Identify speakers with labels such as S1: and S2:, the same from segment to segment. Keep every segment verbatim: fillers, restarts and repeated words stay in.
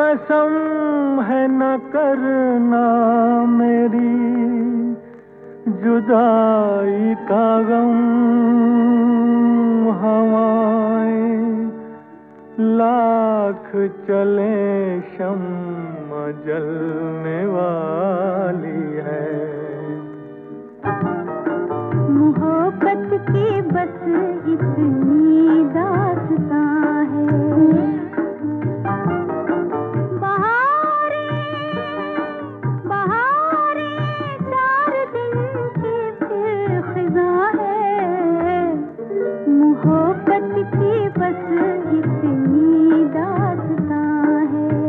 S1: कसम है न करना मेरी जुदाई का गम। हवाएं लाख चले शम्मा जलने वाली है।
S2: मोहब्बत की बस इतनी दास्तां है। बहारें बहारें चार दिन की फिर खिज़ां है। मोहब्बत की बस इतनी दास्तां है।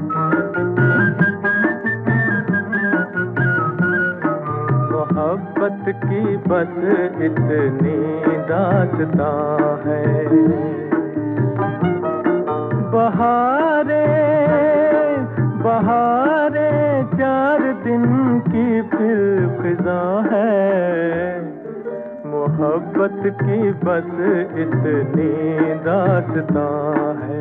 S1: मोहब्बत की बस इतनी दास्तां है। बहारे बहारे चार दिन की फिर खिज़ां है। मोहब्बत की बस इतनी दास्तां है।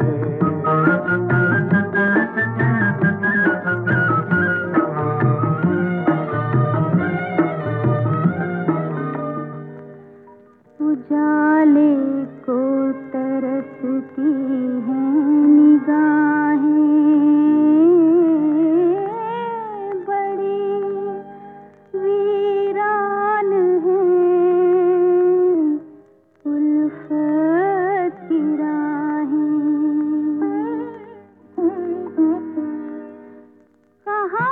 S2: उजाले को तरसती हैं निगाहें, बड़ी वीरान हैं उल्फत की राहें। कहाँ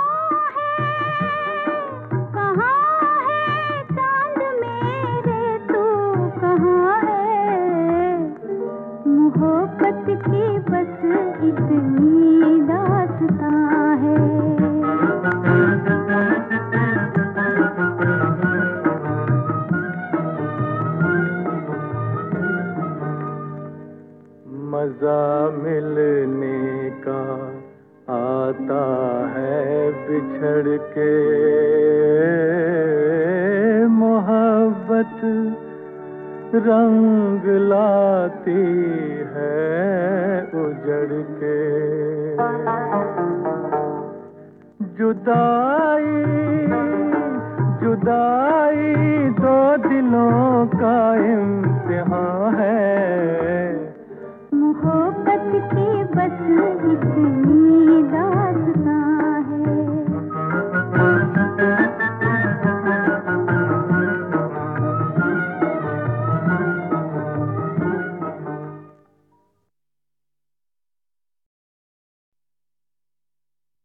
S2: मोहब्बत की बस इतनी दास्तां है।
S1: मजा मिलने का आता है बिछड़ के, मोहब्बत रंग लाती है उजड़ के। जुदाई जुदाई दो दिलों का इम्तिहान है।
S2: मोहब्बत की बस इतनी